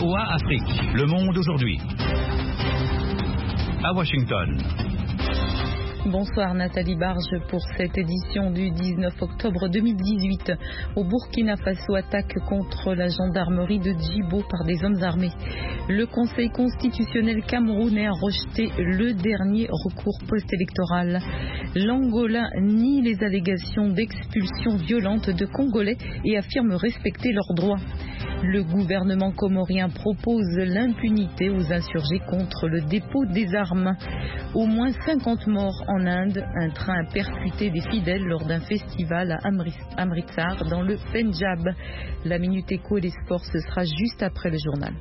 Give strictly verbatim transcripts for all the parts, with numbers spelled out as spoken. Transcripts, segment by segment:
V O A Afrique. Le monde aujourd'hui. À Washington. Bonsoir Nathalie Barge pour cette édition du dix-neuf octobre deux mille dix-huit. Au Burkina Faso, attaque contre la gendarmerie de Djibo par des hommes armés. Le Conseil constitutionnel camerounais a rejeté le dernier recours post-électoral. L'Angola nie les allégations d'expulsion violente de Congolais et affirme respecter leurs droits. Le gouvernement comorien propose l'impunité aux insurgés contre le dépôt des armes. Au moins cinquante morts en Inde. Un train a percuté des fidèles lors d'un festival à Amritsar dans le Pendjab. La Minute Éco et les sports, ce sera juste après le journal.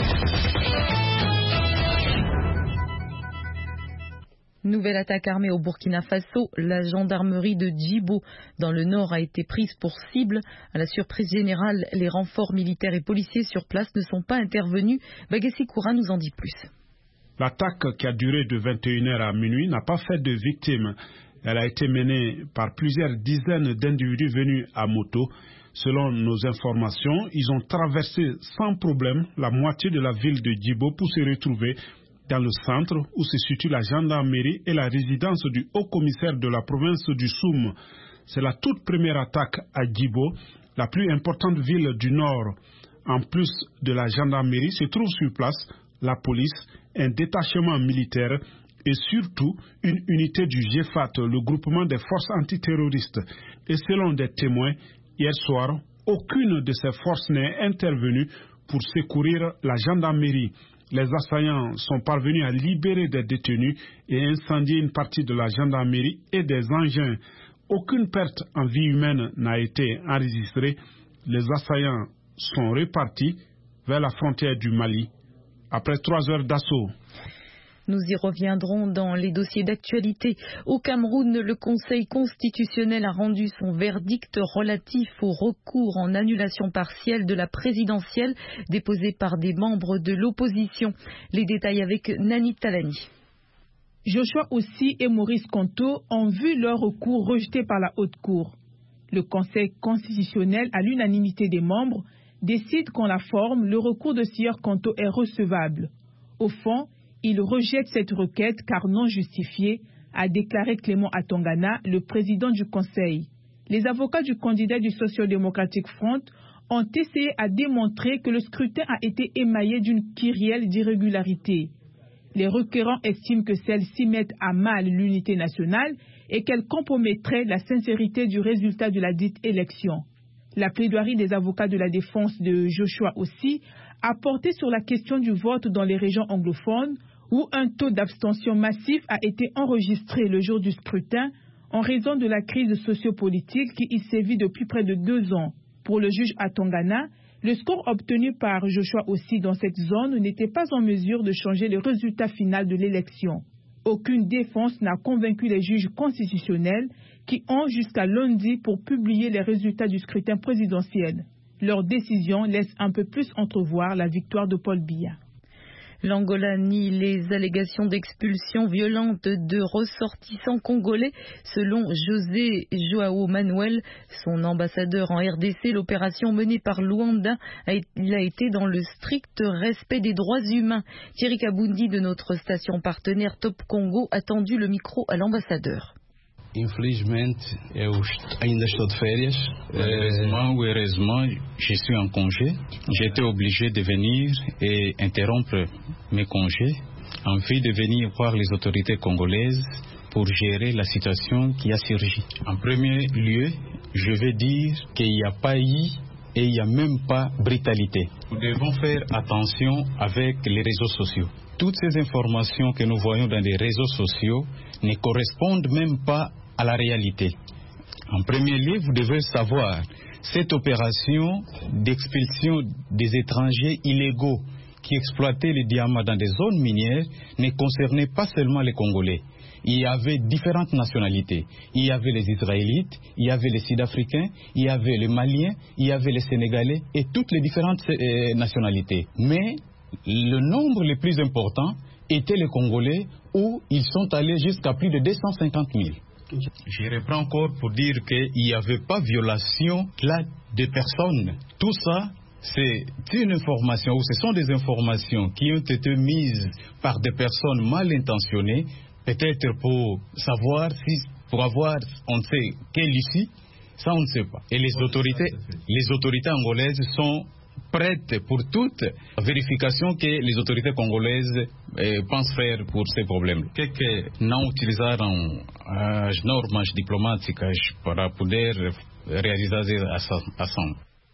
Nouvelle attaque armée au Burkina Faso. La gendarmerie de Djibo dans le nord a été prise pour cible. À la surprise générale, les renforts militaires et policiers sur place ne sont pas intervenus. Bagassi Koura nous en dit plus. L'attaque qui a duré de vingt et une heures à minuit n'a pas fait de victimes. Elle a été menée par plusieurs dizaines d'individus venus à moto. Selon nos informations, ils ont traversé sans problème la moitié de la ville de Djibo pour se retrouver dans le centre où se situe la gendarmerie et la résidence du haut-commissaire de la province du Soum. C'est la toute première attaque à Djibo, la plus importante ville du nord. En plus de la gendarmerie, se trouve sur place la police, un détachement militaire et surtout une unité du G F A T, le groupement des forces antiterroristes. Et selon des témoins, hier soir, aucune de ces forces n'est intervenue pour secourir la gendarmerie. Les assaillants sont parvenus à libérer des détenus et incendier une partie de la gendarmerie et des engins. Aucune perte en vie humaine n'a été enregistrée. Les assaillants sont repartis vers la frontière du Mali après trois heures d'assaut. Nous y reviendrons dans les dossiers d'actualité. Au Cameroun, le Conseil constitutionnel a rendu son verdict relatif au recours en annulation partielle de la présidentielle déposé par des membres de l'opposition. Les détails avec Nani Talani. Joshua Ossi et Maurice Kanto ont vu leur recours rejeté par la Haute Cour. Le Conseil constitutionnel, à l'unanimité des membres, décide qu'en la forme, le recours de Sieur Kanto est recevable. Au fond, il rejette cette requête car non justifiée, a déclaré Clément Atongana, le président du Conseil. Les avocats du candidat du Socio-démocratique Front ont essayé à démontrer que le scrutin a été émaillé d'une kyrielle d'irrégularités. Les requérants estiment que celles-ci mettent à mal l'unité nationale et qu'elles compromettraient la sincérité du résultat de la dite élection. La plaidoirie des avocats de la défense de Joshua Ossi a porté sur la question du vote dans les régions anglophones où un taux d'abstention massif a été enregistré le jour du scrutin en raison de la crise sociopolitique qui y sévit depuis près de deux ans. Pour le juge Atongana, le score obtenu par Joshua Ossi dans cette zone n'était pas en mesure de changer le résultat final de l'élection. Aucune défense n'a convaincu les juges constitutionnels qui ont jusqu'à lundi pour publier les résultats du scrutin présidentiel. Leur décision laisse un peu plus entrevoir la victoire de Paul Biya. L'Angola nie les allégations d'expulsion violente de ressortissants congolais. Selon José Joao Manuel, son ambassadeur en R D C, l'opération menée par Luanda a été dans le strict respect des droits humains. Thierry Kabundi de notre station partenaire Top Congo a tendu le micro à l'ambassadeur. Infelizmente, eu ainda estou de férias. Heureusement ou heureusement, je suis en congé. J'ai été obligé de venir et interrompre mes congés en vue de venir voir les autorités congolaises pour gérer la situation qui a surgi. En premier lieu, je vais dire qu'il n'y a pas eu et il n'y a même pas brutalité. Nous devons faire attention avec les réseaux sociaux. Toutes ces informations que nous voyons dans les réseaux sociaux ne correspondent même pas à la réalité. En premier lieu, vous devez savoir, cette opération d'expulsion des étrangers illégaux qui exploitaient les diamants dans des zones minières ne concernait pas seulement les Congolais. Il y avait différentes nationalités. Il y avait les Israélites, il y avait les Sud-Africains, il y avait les Maliens, il y avait les Sénégalais et toutes les différentes euh, nationalités. Mais le nombre le plus important était les Congolais où ils sont allés jusqu'à plus de deux cent cinquante mille. Je reprends encore pour dire qu'il n'y avait pas violation là de personnes. Tout ça c'est une information ou ce sont des informations qui ont été mises par des personnes mal intentionnées, peut-être pour savoir si, pour avoir, on ne sait quelle issue, ça on ne sait pas. Et les autorités, les autorités angolaises sont prêtes pour toute vérification que les autorités congolaises eh, pensent faire por ces problèmes. O que é que não utilizaram as normas diplomáticas para poder realizar essa ação?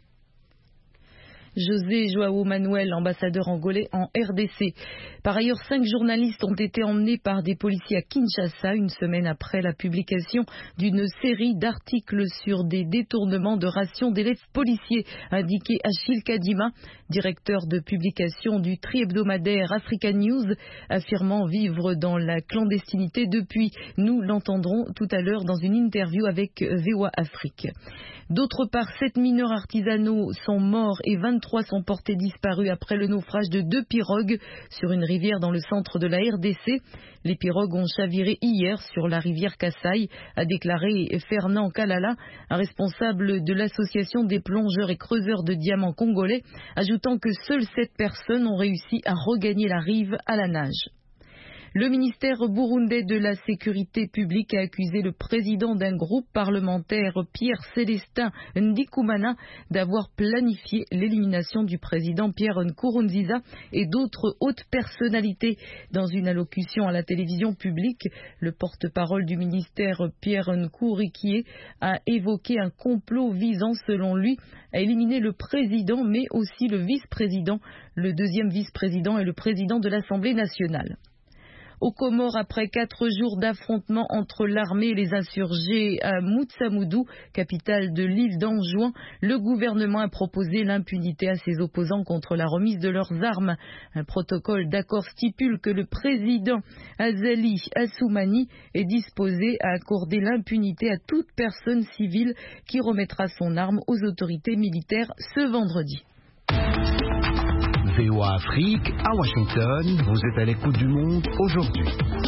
José João Manuel, ambassadeur angolais en R D C. Par ailleurs, cinq journalistes ont été emmenés par des policiers à Kinshasa une semaine après la publication d'une série d'articles sur des détournements de rations d'élèves policiers, indiqué Achille Kadima, directeur de publication du tri-hebdomadaire Africa News, affirmant vivre dans la clandestinité depuis. Nous l'entendrons tout à l'heure dans une interview avec V O A Afrique. D'autre part, sept mineurs artisanaux sont morts et vingt-trois sont portés disparus après le naufrage de deux pirogues sur une rivière dans le centre de la R D C. Les pirogues ont chaviré hier sur la rivière Kasaï, a déclaré Fernand Kalala, un responsable de l'association des plongeurs et creuseurs de diamants congolais, ajoutant que seules sept personnes ont réussi à regagner la rive à la nage. Le ministère burundais de la Sécurité publique a accusé le président d'un groupe parlementaire, Pierre Célestin Ndikumana, d'avoir planifié l'élimination du président Pierre Nkurunziza et d'autres hautes personnalités. Dans une allocution à la télévision publique, le porte-parole du ministère, Pierre Nkurikié, a évoqué un complot visant, selon lui, à éliminer le président, mais aussi le vice-président, le deuxième vice-président et le président de l'Assemblée nationale. Aux Comores, après quatre jours d'affrontements entre l'armée et les insurgés à Moutsamoudou, capitale de l'île d'Anjouan, le gouvernement a proposé l'impunité à ses opposants contre la remise de leurs armes. Un protocole d'accord stipule que le président Azali Assoumani est disposé à accorder l'impunité à toute personne civile qui remettra son arme aux autorités militaires ce vendredi. V O A Afrique, à Washington, vous êtes à l'écoute du monde aujourd'hui.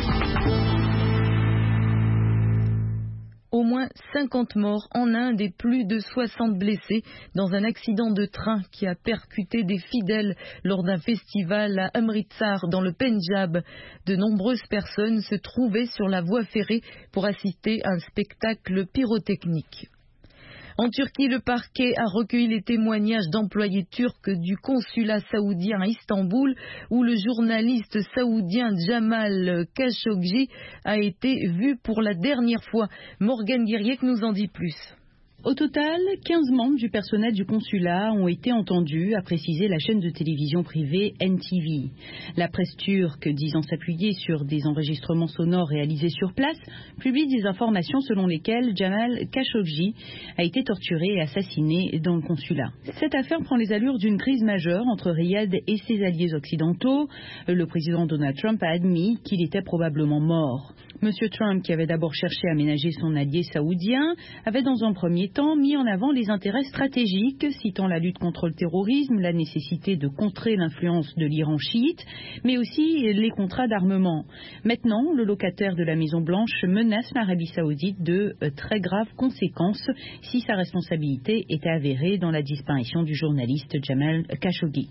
Au moins cinquante morts en Inde et plus de soixante blessés dans un accident de train qui a percuté des fidèles lors d'un festival à Amritsar dans le Pendjab. De nombreuses personnes se trouvaient sur la voie ferrée pour assister à un spectacle pyrotechnique. En Turquie, le parquet a recueilli les témoignages d'employés turcs du consulat saoudien à Istanbul, où le journaliste saoudien Jamal Khashoggi a été vu pour la dernière fois. Morgane Guerrier nous en dit plus. Au total, quinze membres du personnel du consulat ont été entendus, a précisé la chaîne de télévision privée N T V. La presse turque, disant s'appuyer sur des enregistrements sonores réalisés sur place, publie des informations selon lesquelles Jamal Khashoggi a été torturé et assassiné dans le consulat. Cette affaire prend les allures d'une crise majeure entre Riyad et ses alliés occidentaux. Le président Donald Trump a admis qu'il était probablement mort. Monsieur Trump, qui avait d'abord cherché à ménager son allié saoudien, avait dans un premier temps mis en avant les intérêts stratégiques, citant la lutte contre le terrorisme, la nécessité de contrer l'influence de l'Iran chiite, mais aussi les contrats d'armement. Maintenant, le locataire de la Maison-Blanche menace l'Arabie saoudite de très graves conséquences si sa responsabilité était avérée dans la disparition du journaliste Jamal Khashoggi.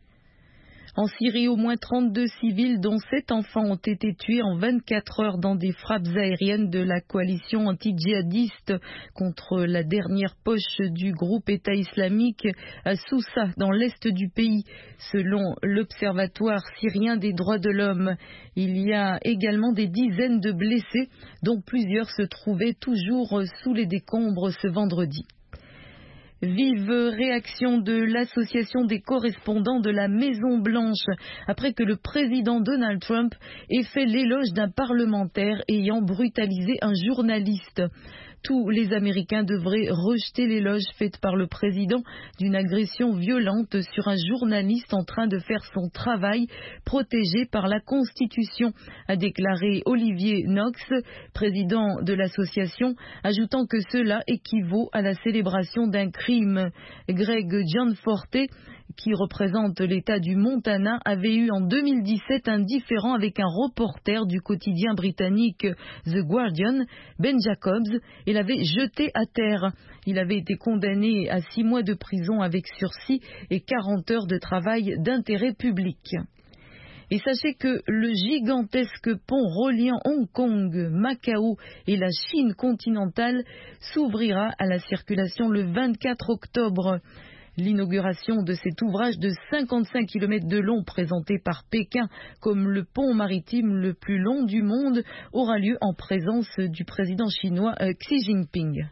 En Syrie, au moins trente-deux civils, dont sept enfants, ont été tués en vingt-quatre heures dans des frappes aériennes de la coalition anti-djihadiste contre la dernière poche du groupe État islamique à Soussa, dans l'est du pays. Selon l'Observatoire syrien des droits de l'homme, il y a également des dizaines de blessés, dont plusieurs se trouvaient toujours sous les décombres ce vendredi. Vive réaction de l'association des correspondants de la Maison-Blanche après que le président Donald Trump ait fait l'éloge d'un parlementaire ayant brutalisé un journaliste. Tous les Américains devraient rejeter l'éloge fait par le président d'une agression violente sur un journaliste en train de faire son travail protégé par la Constitution, a déclaré Olivier Knox, président de l'association, ajoutant que cela équivaut à la célébration d'un crime. Greg Gianforte qui représente l'État du Montana, avait eu en deux mille dix-sept un différend avec un reporter du quotidien britannique The Guardian, Ben Jacobs, et l'avait jeté à terre. Il avait été condamné à six mois de prison avec sursis et quarante heures de travail d'intérêt public. Et sachez que le gigantesque pont reliant Hong Kong, Macao et la Chine continentale s'ouvrira à la circulation le vingt-quatre octobre. L'inauguration de cet ouvrage de cinquante-cinq kilomètres de long présenté par Pékin comme le pont maritime le plus long du monde aura lieu en présence du président chinois Xi Jinping.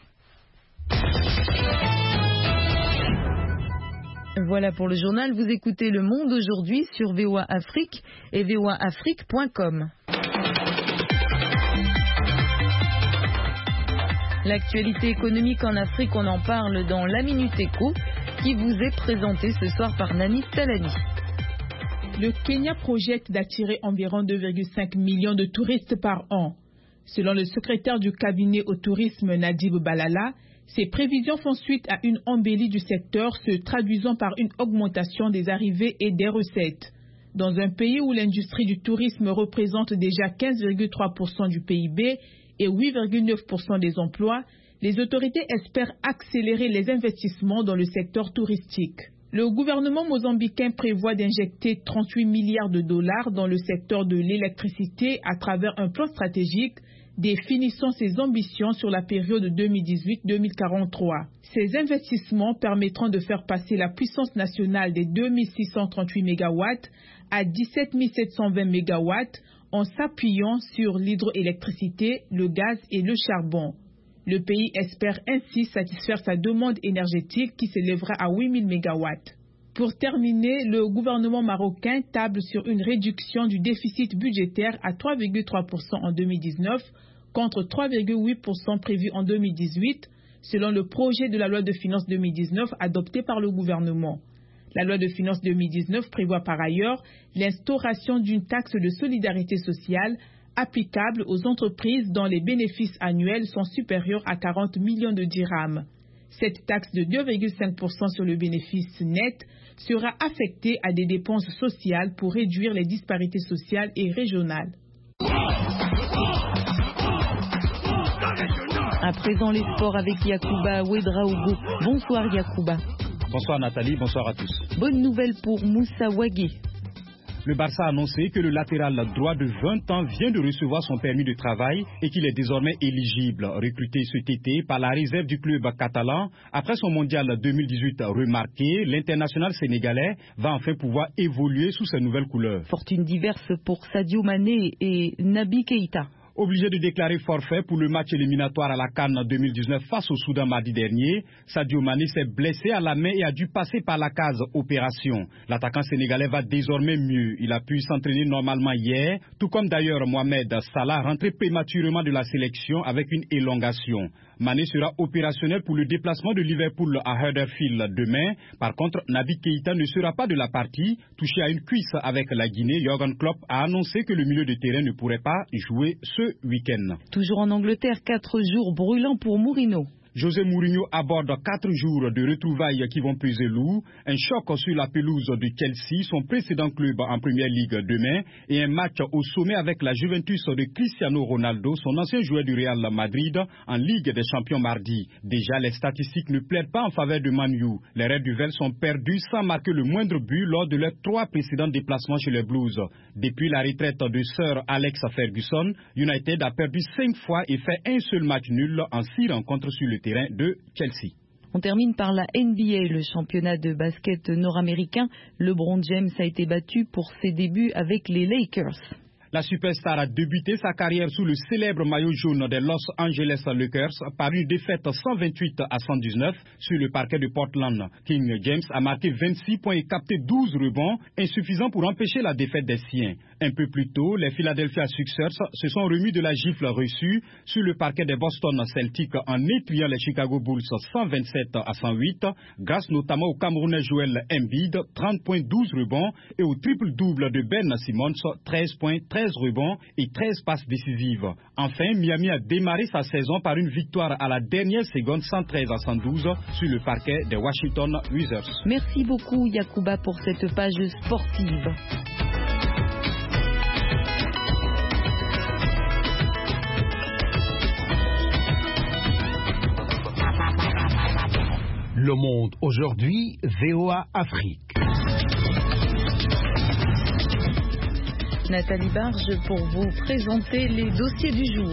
Voilà pour le journal. Vous écoutez Le Monde aujourd'hui sur V O A Afrique et V O A Afrique point com. L'actualité économique en Afrique, on en parle dans la Minute Éco qui vous est présentée ce soir par Nani Talani. Le Kenya projette d'attirer environ deux virgule cinq millions de touristes par an. Selon le secrétaire du cabinet au tourisme Nadib Balala, ces prévisions font suite à une embellie du secteur se traduisant par une augmentation des arrivées et des recettes. Dans un pays où l'industrie du tourisme représente déjà quinze virgule trois pour cent du P I B et huit virgule neuf pour cent des emplois, les autorités espèrent accélérer les investissements dans le secteur touristique. Le gouvernement mozambicain prévoit d'injecter trente-huit milliards de dollars dans le secteur de l'électricité à travers un plan stratégique définissant ses ambitions sur la période deux mille dix-huit à deux mille quarante-trois. Ces investissements permettront de faire passer la puissance nationale des deux mille six cent trente-huit mégawatts à dix-sept mille sept cent vingt mégawatts en s'appuyant sur l'hydroélectricité, le gaz et le charbon. Le pays espère ainsi satisfaire sa demande énergétique qui s'élèvera à huit mille mégawatts. Pour terminer, le gouvernement marocain table sur une réduction du déficit budgétaire à trois virgule trois pour cent en deux mille dix-neuf contre trois virgule huit pour cent prévu en deux mille dix-huit, selon le projet de la loi de finances deux mille dix-neuf adopté par le gouvernement. La loi de finances deux mille dix-neuf prévoit par ailleurs l'instauration d'une taxe de solidarité sociale applicable aux entreprises dont les bénéfices annuels sont supérieurs à quarante millions de dirhams. Cette taxe de deux virgule cinq pour cent sur le bénéfice net sera affectée à des dépenses sociales pour réduire les disparités sociales et régionales. À présent, les sports avec Yacouba Ouedraogo. Bonsoir Yacouba. Bonsoir Nathalie, bonsoir à tous. Bonne nouvelle pour Moussa Wagué. Le Barça a annoncé que le latéral droit de vingt ans vient de recevoir son permis de travail et qu'il est désormais éligible. Recruté cet été par la réserve du club catalan, après son mondial deux mille dix-huit remarqué, l'international sénégalais va enfin pouvoir évoluer sous ses nouvelles couleurs. Fortune diverse pour Sadio Mané et Naby Keïta. Obligé de déclarer forfait pour le match éliminatoire à la CAN deux mille dix-neuf face au Soudan mardi dernier, Sadio Mané s'est blessé à la main et a dû passer par la case opération. L'attaquant sénégalais va désormais mieux. Il a pu s'entraîner normalement hier, tout comme d'ailleurs Mohamed Salah, rentré prématurément de la sélection avec une élongation. Mané sera opérationnel pour le déplacement de Liverpool à Huddersfield demain. Par contre, Naby Keïta ne sera pas de la partie. Touché à une cuisse avec la Guinée, Jürgen Klopp a annoncé que le milieu de terrain ne pourrait pas jouer ce week-end. Toujours en Angleterre, quatre jours brûlants pour Mourinho. José Mourinho aborde quatre jours de retrouvailles qui vont peser lourd, un choc sur la pelouse de Chelsea, son précédent club en Première Ligue demain, et un match au sommet avec la Juventus de Cristiano Ronaldo, son ancien joueur du Real Madrid, en Ligue des Champions mardi. Déjà, les statistiques ne plaident pas en faveur de Man U. Les Reds du Vel sont perdus sans marquer le moindre but lors de leurs trois précédents déplacements chez les Blues. Depuis la retraite de Sir Alex Ferguson, United a perdu cinq fois et fait un seul match nul en six rencontres sur le terrain de Chelsea. On termine par la N B A, le championnat de basket nord-américain. LeBron James a été battu pour ses débuts avec les Lakers. La superstar a débuté sa carrière sous le célèbre maillot jaune des Los Angeles Lakers par une défaite cent vingt-huit à cent dix-neuf sur le parquet de Portland. King James a marqué vingt-six points et capté douze rebonds, insuffisants pour empêcher la défaite des siens. Un peu plus tôt, les Philadelphia Sixers se sont remis de la gifle reçue sur le parquet des Boston Celtics en étriant les Chicago Bulls cent vingt-sept à cent huit, grâce notamment au Camerounais Joel Embiid, trente points, douze rebonds, et au triple-double de Ben Simmons, treize points, treize treize rebonds et treize passes décisives. Enfin, Miami a démarré sa saison par une victoire à la dernière seconde cent treize à cent douze sur le parquet des Washington Wizards. Merci beaucoup Yacouba pour cette page sportive. Le Monde aujourd'hui, V O A Afrique. Nathalie Barge pour vous présenter les dossiers du jour.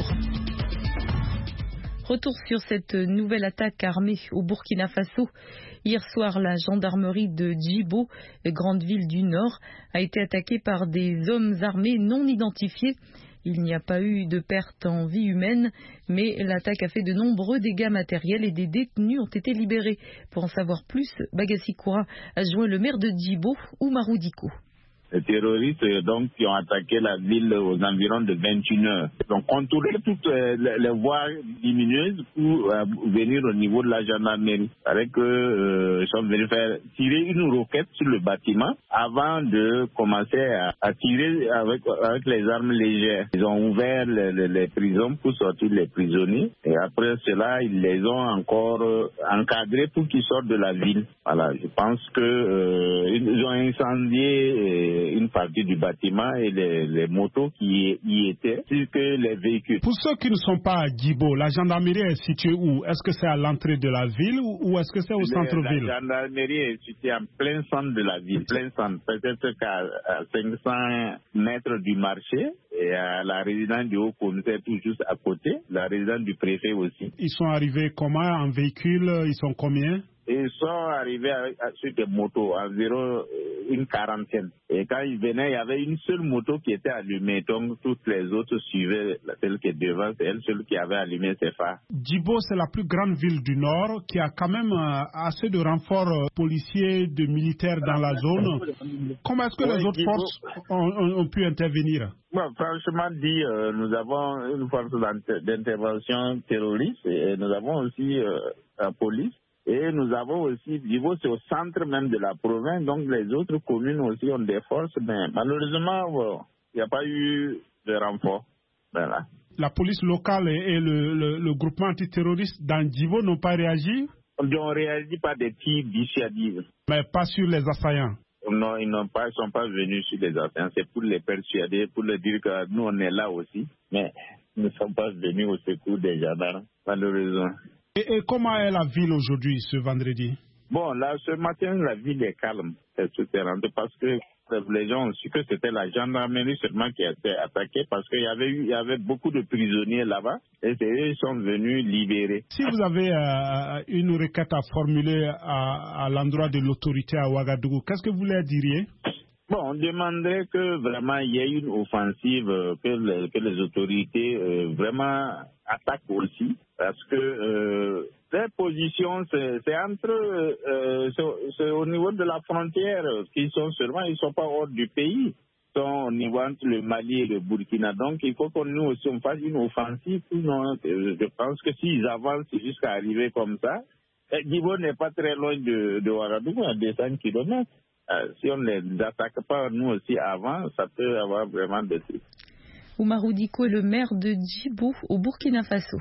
Retour sur cette nouvelle attaque armée au Burkina Faso. Hier soir, la gendarmerie de Djibo, grande ville du Nord, a été attaquée par des hommes armés non identifiés. Il n'y a pas eu de perte en vie humaine, mais l'attaque a fait de nombreux dégâts matériels et des détenus ont été libérés. Pour en savoir plus, Bagassi Koura a joint le maire de Djibo, Oumarou Dicko. Les terroristes donc, qui ont attaqué la ville aux environs de vingt et une heures. Ils ont contourné toutes les, les voies lumineuses pour euh, venir au niveau de la gendarmerie. Avec que euh, ils sont venus faire tirer une roquette sur le bâtiment avant de commencer à, à tirer avec, avec les armes légères. Ils ont ouvert les, les, les prisons pour sortir les prisonniers. Et après cela, ils les ont encore euh, encadrés pour qu'ils sortent de la ville. Voilà, je pense que euh, ils ont incendié euh, une partie du bâtiment et les, les motos qui y étaient, ainsi que les véhicules. Pour ceux qui ne sont pas à Djibo, la gendarmerie est située où? Est-ce que c'est à l'entrée de la ville ou est-ce que c'est au centre-ville? La gendarmerie est située en plein centre de la ville, plein centre, peut-être qu'à cinq cents mètres du marché. Et à la résidence du haut-commissaire tout juste à côté, la résidence du préfet aussi. Ils sont arrivés comment? En véhicule? Ils sont combien? Ils sont arrivés avec, sur des motos, environ une quarantaine. Et quand ils venaient, il y avait une seule moto qui était allumée. Donc toutes les autres suivaient celle qui est devant, c'est elle seule qui avait allumé ses phares. Djibo, c'est la plus grande ville du Nord qui a quand même euh, assez de renforts euh, policiers, de militaires dans la zone. Comment est-ce que oui, les autres Djibo... forces ont, ont, ont pu intervenir? Bon, franchement dit, euh, nous avons une force d'intervention terroriste et nous avons aussi euh, la police. Et nous avons aussi, Djibo, c'est au centre même de la province, donc les autres communes aussi ont des forces, mais malheureusement, bon, il n'y a pas eu de renfort. Voilà. La police locale et le, le, le groupement antiterroriste dans Djibo n'ont pas réagi? Ils ont réagi par des tirs dissuasifs. Mais pas sur les assaillants? Non, ils n'ont pas, ils sont pas venus sur les assaillants, c'est pour les persuader, pour leur dire que nous on est là aussi, mais ils ne sont pas venus au secours des gendarmes, malheureusement. Et, et comment est la ville aujourd'hui, ce vendredi? Bon, là, ce matin, la ville est calme, c'est souterrain, parce que les gens ont su que c'était la gendarmerie seulement qui a été attaquée, parce qu'il y avait eu, il y avait beaucoup de prisonniers là-bas, et c'est eux qui sont venus libérer. Si vous avez euh, une requête à formuler à, à l'endroit de l'autorité à Ouagadougou, qu'est-ce que vous leur diriez? Bon, on demanderait que vraiment il y ait une offensive, euh, que, les, que les autorités euh, vraiment attaquent aussi, parce que euh, leur position, c'est, c'est entre, euh, c'est, c'est au niveau de la frontière qu'ils sont seulement, ils ne sont pas hors du pays, ils sont au niveau entre le Mali et le Burkina. Donc il faut qu'on nous aussi on fasse une offensive. Non, je pense que s'ils avancent jusqu'à arriver comme ça, Djibo n'est pas très loin de, de Ouagadougou, à deux cents kilomètres. Euh, si on ne les attaque pas nous aussi avant, ça peut avoir vraiment des trucs. Oumarou Dicko est le maire de Djibo au Burkina Faso.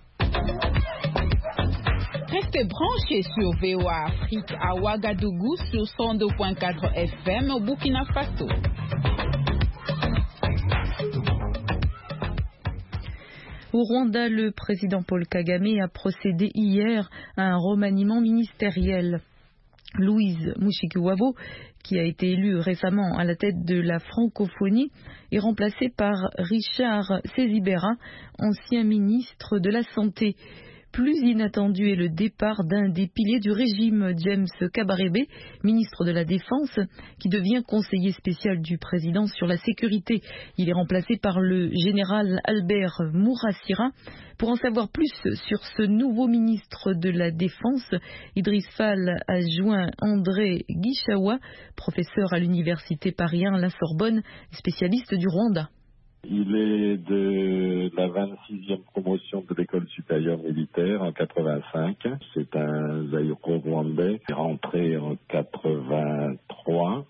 Restez branchés sur V O A Afrique à Ouagadougou sur cent deux virgule quatre F M au Burkina Faso. Au Rwanda, le président Paul Kagame a procédé hier à un remaniement ministériel. Louise Mushikiwabo, qui a été élue récemment à la tête de la francophonie, est remplacée par Richard Sezibera, ancien ministre de la Santé. Plus inattendu est le départ d'un des piliers du régime, James Kabarebe, ministre de la Défense, qui devient conseiller spécial du président sur la sécurité. Il est remplacé par le général Albert Mourassira. Pour en savoir plus sur ce nouveau ministre de la Défense, Idriss Fall a joint André Guichawa, professeur à l'université Paris un, la Sorbonne, spécialiste du Rwanda. Il est de la vingt-sixième promotion de l'école supérieure militaire en quatre-vingt-cinq. C'est un Zaïro-Rwandais qui est rentré en quatre-vingt-trois. Il a une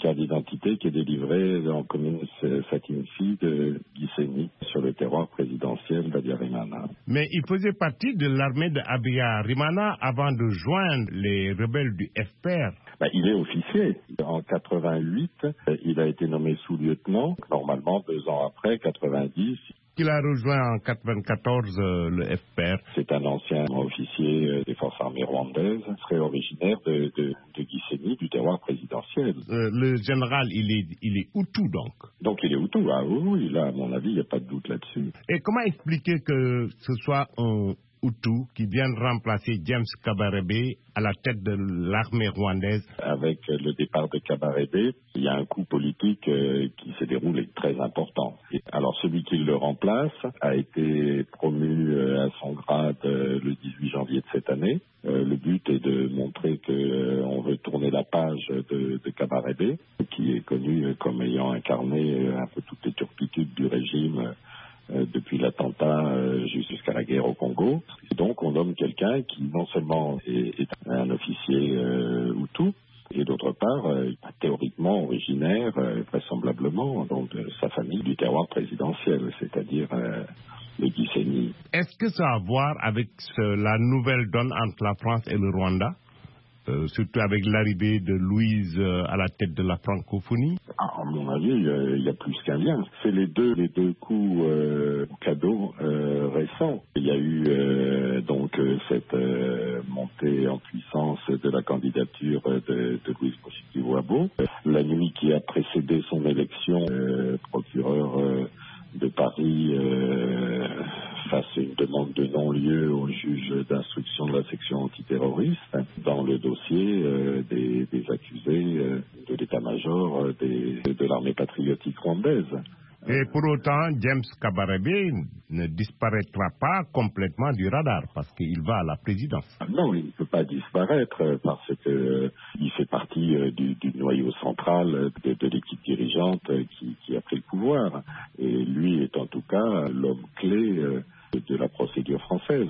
carte d'identité qui est délivrée en commune Sakinfi de Gisenyi sur le terroir présidentiel d'Abiyarimana. Mais il faisait partie de l'armée d'Abiyarimana avant de joindre les rebelles du F P R. Ben, il est officier. En quatre-vingt-huit, il a été nommé sous-lieutenant. Normalement, deux ans après, quatre-vingt-dix. Il a rejoint en quatre-vingt-quatorze euh, le F P R. C'est un ancien officier euh, des forces armées rwandaises, très originaire de, de, de Gisenyi, du terroir présidentiel. Euh, le général, il est, il est Hutu donc. Donc il est Hutu, ah oui, oui, là, à mon avis, il n'y a pas de doute là-dessus. Et comment expliquer que ce soit un Hutu qui vient remplacer James Kabarebe à la tête de l'armée rwandaise? Avec le départ de Kabarebe, il y a un coup politique euh, qui se déroule et très important. Et alors celui qui le remplace a été promu euh, à son grade euh, le dix-huit janvier de cette année. Euh, le but est de montrer que euh, on veut tourner la page de, de Kabarebe, qui est connu euh, comme ayant incarné euh, un peu toutes les turpitudes du régime euh, Euh, depuis l'attentat euh, jusqu'à la guerre au Congo. Et donc on nomme quelqu'un qui non seulement est, est un officier euh, Hutu, et d'autre part, euh, théoriquement originaire, euh, vraisemblablement, donc de sa famille du terroir présidentiel, c'est-à-dire euh, le Gisenyi. Est-ce que ça a à voir avec ce, la nouvelle donne entre la France et le Rwanda? Euh, surtout avec l'arrivée de Louise euh, à la tête de la francophonie? À mon avis, il y a plus qu'un lien. C'est les deux, les deux coups euh, cadeaux euh, récents. Il y a eu euh, donc euh, cette euh, montée en puissance de la candidature de, de Louise Mushikiwabo. La nuit qui a précédé son élection, euh, procureur euh, de Paris euh, face à une demande de non-lieu au juge d'instruction de la section antiterroriste dans le dossier euh, des, des accusés euh, de l'état-major euh, des, de l'armée patriotique rwandaise. Et pour autant, James Kabarebe ne disparaîtra pas complètement du radar parce qu'il va à la présidence. Non, il ne peut pas disparaître parce qu'il euh, fait partie euh, du, du noyau central de, de l'équipe dirigeante euh, qui, qui a pris le pouvoir. Et lui est en tout cas l'homme clé euh, de la procédure française.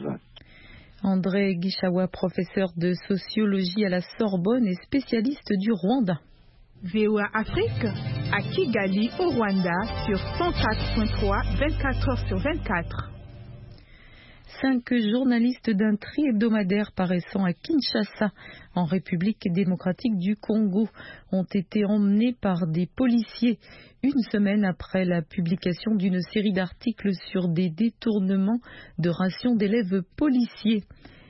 André Gishawa, professeur de sociologie à la Sorbonne et spécialiste du Rwanda. V O A Afrique, à Kigali, au Rwanda, sur cent quatre point trois, vingt-quatre heures sur vingt-quatre. Cinq journalistes d'un tri hebdomadaire paraissant à Kinshasa, en République démocratique du Congo, ont été emmenés par des policiers une semaine après la publication d'une série d'articles sur des détournements de rations d'élèves policiers.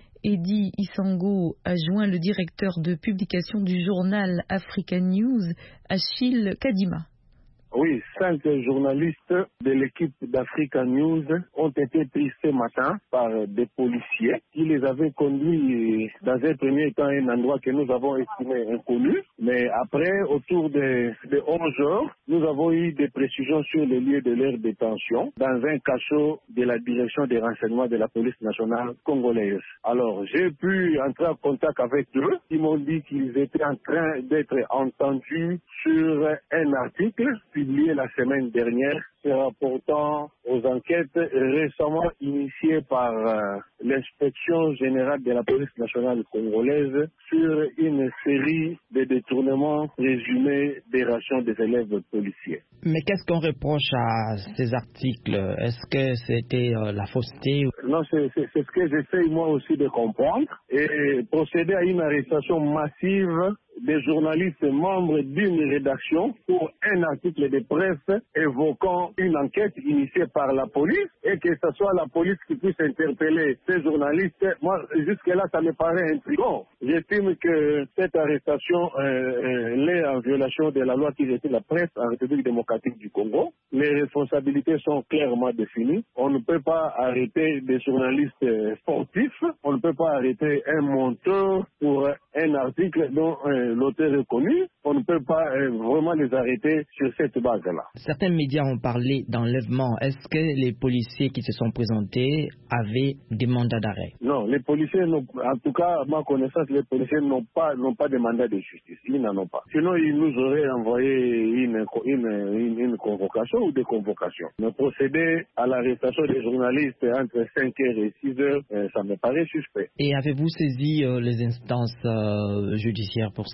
Eddy Isango a joint le directeur de publication du journal African News, Achille Kadima. Oui, cinq journalistes de l'équipe d'Africa News ont été pris ce matin par des policiers qui les avaient conduits dans un premier temps à un endroit que nous avons estimé inconnu. Mais après, autour de, de onze heures, nous avons eu des précisions sur le lieu de leur détention dans un cachot de la direction des renseignements de la police nationale congolaise. Alors, j'ai pu entrer en contact avec eux. Ils m'ont dit qu'ils étaient en train d'être entendus sur un article publié la semaine dernière se rapportant aux enquêtes récemment initiées par euh, l'inspection générale de la police nationale congolaise sur une série de détournements présumés des rations des élèves policiers. Mais qu'est-ce qu'on reproche à ces articles? Est-ce que c'était euh, la fausseté? Non, c'est, c'est, c'est ce que j'essaie moi aussi de comprendre et procéder à une arrestation massive des journalistes membres d'une rédaction pour un article de presse évoquant une enquête initiée par la police et que ce soit la police qui puisse interpeller ces journalistes. Moi, jusque-là, ça me paraît intriguant. J'estime que cette arrestation euh, euh, l'est en violation de la loi qui régit la presse en République démocratique du Congo. Les responsabilités sont clairement définies. On ne peut pas arrêter des journalistes sportifs. On ne peut pas arrêter un monteur pour un article dont euh, l'auteur est connu. On ne peut pas euh, vraiment les arrêter sur cette base-là. Certains médias ont parlé d'enlèvement. Est-ce que les policiers qui se sont présentés avaient des mandats d'arrêt? Non, les policiers, n'ont, en tout cas, à ma connaissance, les policiers n'ont pas, n'ont pas de mandat de justice. Ils n'en ont pas. Sinon, ils nous auraient envoyé une, une, une, une convocation ou des convocations. Mais procéder à l'arrestation des journalistes entre cinq heures et six heures, euh, ça me paraît suspect. Et avez-vous saisi euh, les instances euh, judiciaires pour cela?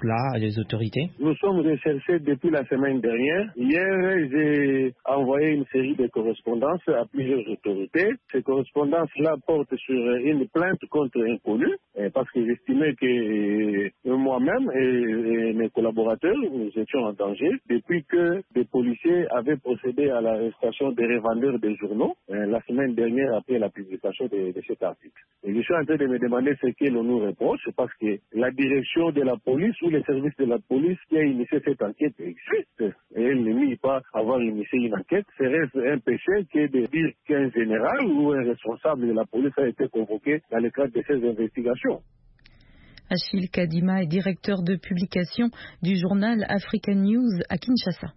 cela les autorités? Nous sommes recherchés depuis la semaine dernière. Hier, j'ai envoyé une série de correspondances à plusieurs autorités. Ces correspondances-là portent sur une plainte contre inconnu, parce que j'estimais que moi-même et mes collaborateurs, nous étions en danger depuis que des policiers avaient procédé à l'arrestation des revendeurs des journaux la semaine dernière après la publication de, de cet article. Et je suis en train de me demander ce que l'on nous reproche, parce que la direction de la police ou les services de la police qui a initié cette enquête existe. Et elle ne nie pas avoir initié une enquête. Serait-ce un péché que de dire qu'un général ou un responsable de la police a été convoqué dans le cadre de ces investigations? Achille Kadima est directeur de publication du journal African News à Kinshasa.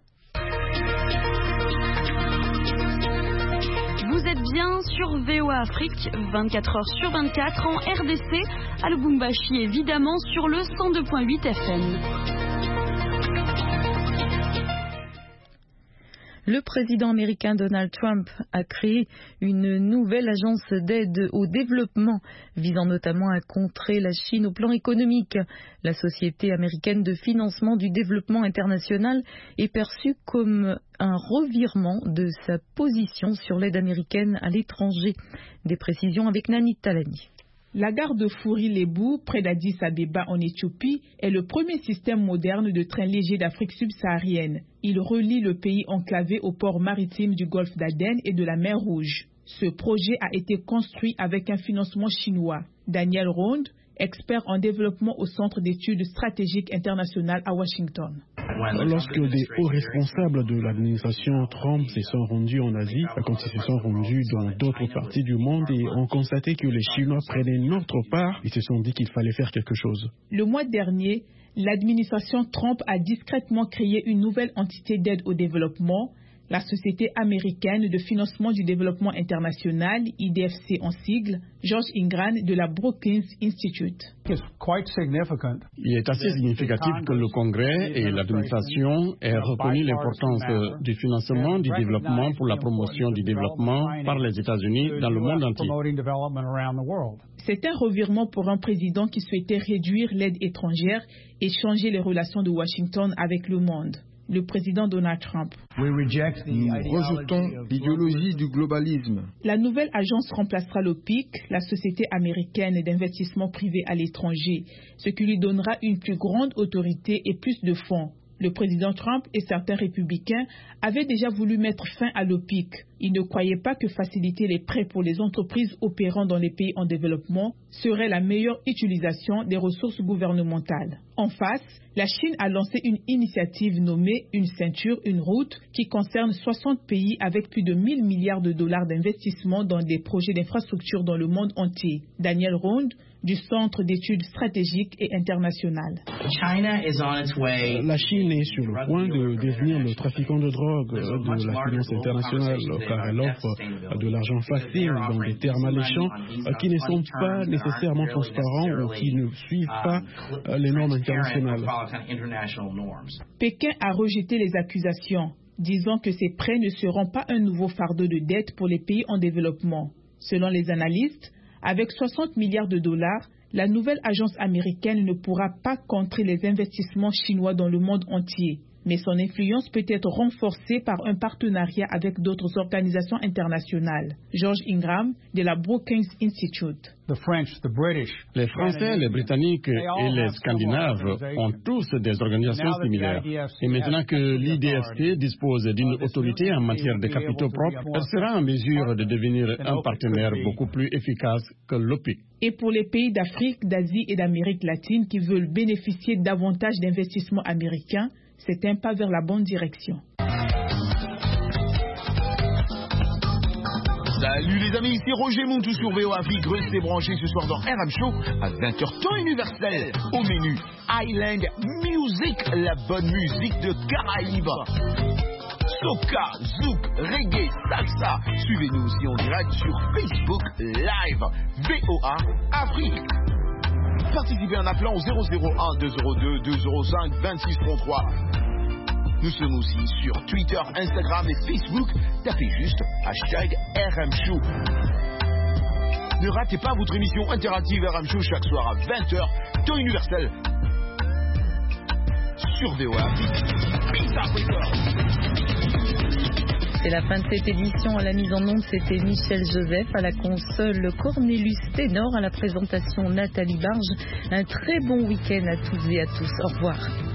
Vous êtes bien sur V O A Afrique, vingt-quatre heures sur vingt-quatre en R D C, à Lubumbashi évidemment sur le cent deux virgule huit F M. Le président américain Donald Trump a créé une nouvelle agence d'aide au développement visant notamment à contrer la Chine au plan économique. La Société américaine de financement du développement international est perçue comme un revirement de sa position sur l'aide américaine à l'étranger. Des précisions avec Nani Talani. La gare de Fouri-Lebou, près d'Addis Abeba en Éthiopie, est le premier système moderne de train léger d'Afrique subsaharienne. Il relie le pays enclavé aux ports maritimes du golfe d'Aden et de la mer Rouge. Ce projet a été construit avec un financement chinois. Daniel Rond, expert en développement au Centre d'études stratégiques internationales à Washington. Lorsque des hauts responsables de l'administration Trump se sont rendus en Asie, quand ils se sont rendus dans d'autres parties du monde et ont constaté que les Chinois prenaient notre part, ils se sont dit qu'il fallait faire quelque chose. Le mois dernier, l'administration Trump a discrètement créé une nouvelle entité d'aide au développement, la Société américaine de financement du développement international, I D F C en sigle, George Ingram de la Brookings Institute. Il est assez significatif que le Congrès et l'administration aient reconnu l'importance du financement du développement pour la promotion du développement par les États-Unis dans le monde entier. C'est un revirement pour un président qui souhaitait réduire l'aide étrangère et changer les relations de Washington avec le monde. Le président Donald Trump. Nous rejetons l'idéologie du globalisme. La nouvelle agence remplacera l'O P I C, la Société américaine d'investissement privé à l'étranger, ce qui lui donnera une plus grande autorité et plus de fonds. Le président Trump et certains républicains avaient déjà voulu mettre fin à l'O P I C. Ils ne croyaient pas que faciliter les prêts pour les entreprises opérant dans les pays en développement serait la meilleure utilisation des ressources gouvernementales. En face, la Chine a lancé une initiative nommée Une ceinture, une route qui concerne soixante pays avec plus de mille milliards de dollars d'investissement dans des projets d'infrastructure dans le monde entier. Daniel Rond, du Centre d'études stratégiques et internationales. La Chine est sur le point de devenir le trafiquant de drogue de la finance internationale, car elle offre de l'argent facile dans des termes alléchants qui ne sont pas nécessairement transparents ou qui ne suivent pas les normes internationales. Pékin a rejeté les accusations, disant que ces prêts ne seront pas un nouveau fardeau de dette pour les pays en développement. Selon les analystes, avec soixante milliards de dollars, la nouvelle agence américaine ne pourra pas contrer les investissements chinois dans le monde entier. Mais son influence peut être renforcée par un partenariat avec d'autres organisations internationales. George Ingram de la Brookings Institute. Les Français, les Britanniques et les Scandinaves ont tous des organisations similaires. Et maintenant que l'I D F C dispose d'une autorité en matière de capitaux propres, elle sera en mesure de devenir un partenaire beaucoup plus efficace que l'O P I C. Et pour les pays d'Afrique, d'Asie et d'Amérique latine qui veulent bénéficier davantage d'investissements américains, c'est un pas vers la bonne direction. Salut les amis, ici Roger Montou sur V O Afrique. Restez branchés ce soir dans R M Show à vingt heures temps universel. Au menu Island Music, la bonne musique de Caraïbes. Soca, zouk, reggae, salsa. Suivez-nous aussi en direct sur Facebook Live. V O A Afrique. Participez en appelant au zéro zéro un deux zéro deux deux zéro cinq vingt-six trente-trois. Nous sommes aussi sur Twitter, Instagram et Facebook. Tapez juste hashtag R M Show. Ne ratez pas votre émission interactive R M Show chaque soir à vingt heures, temps universel. sur V O A Afrique. Peace Africa. C'est la fin de cette édition. À la mise en onde, c'était Michel Joseph. À la console, Cornelius Ténor. À la présentation, Nathalie Barge. Un très bon week-end à toutes et à tous. Au revoir.